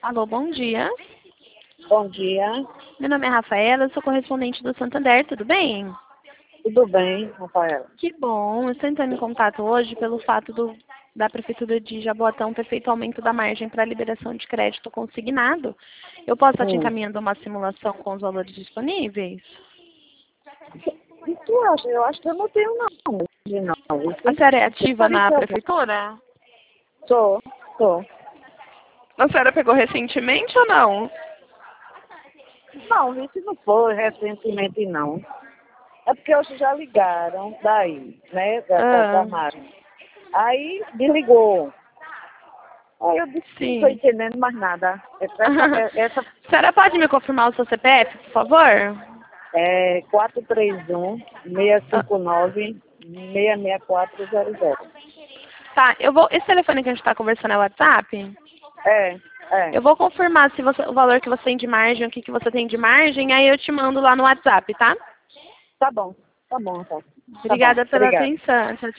Alô, bom dia. Bom dia, Meu nome é Rafaela, eu sou correspondente do Santander, tudo bem? tudo bem, Rafaela? Que bom, eu estou entrando em contato hoje pelo fato da Prefeitura de Jaboatão ter feito aumento da margem para liberação de crédito consignado. Eu posso estar te encaminhando uma simulação com os valores disponíveis? E tu acha? Eu acho que eu não tenho não, hoje não. A senhora é ativa na Apareceu. Prefeitura? Sou. A senhora pegou recentemente ou não? Não, isso não foi recentemente não. É porque hoje já ligaram daí, né, da Ah, margem. Aí desligou. Aí eu disse, não estou sim. entendendo mais nada. Essa A senhora pode me confirmar o seu CPF, por favor? é 431 Ah, 659 66400. tá, esse telefone que a gente está conversando é o WhatsApp? É, é. Eu vou confirmar se o valor que você tem de margem, o que você tem de margem, aí eu te mando lá no WhatsApp, tá? Tá bom, então. Tá bom. Obrigada pela Obrigada. atenção. Tchau,